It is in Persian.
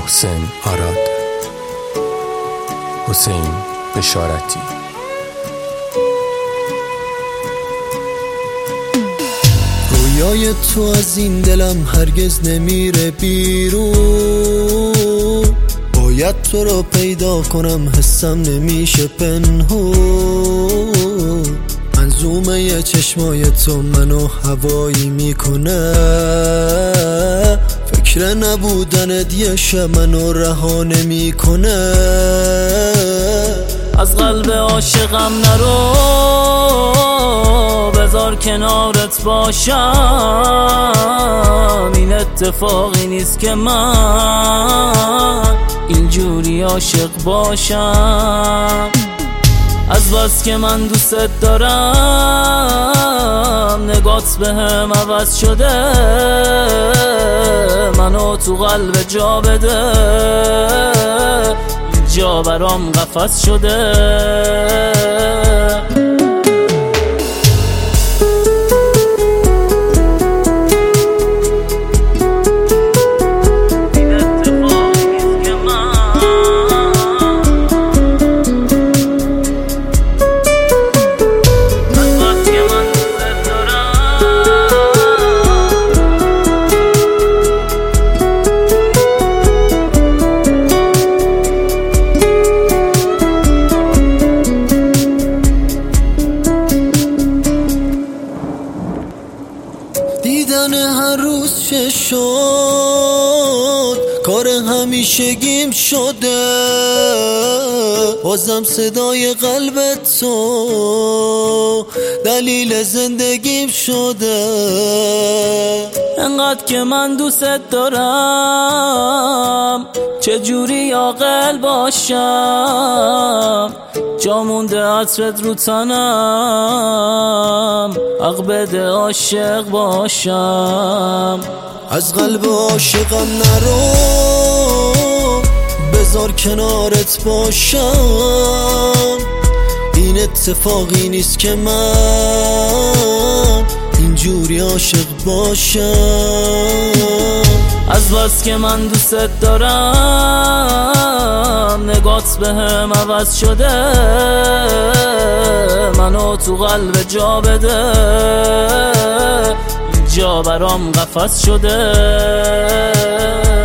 محسن آراد، حسین بشارتی. رویای تو از این دلم هرگز نمیره بیرون، باید تو رو پیدا کنم، حسم نمیشه پنهون. منظومه چشمای تو منو هوایی میکنه، فکر نبودنت یه شب منو رها نمیکنه. از قلب عاشقم نرو، بذار کنارت باشم. این اتفاقی نیست که من اینجوری عاشق باشم. از بس که من دوست دارم، نگات بهم عوض شده، منو تو قلب جا بده. جا برام قفس شده. دیدن هر روز چه شد، کار همیشگیم شده. بازم صدای قلب تو دلیل زندگیم شده. انقدر که من دوست دارم، چجوری عاقل باشم؟ جا مونده عطرت رو تنم، حق بده عاشق باشم. از قلب عاشقم نرو، بذار کنارت باشم. این اتفاقی نیست که من اینجوری عاشق باشم. از بس که من دوست دارم، نگات بهم عوض شده، منو تو قلب جا بده. جا برام قفس شده.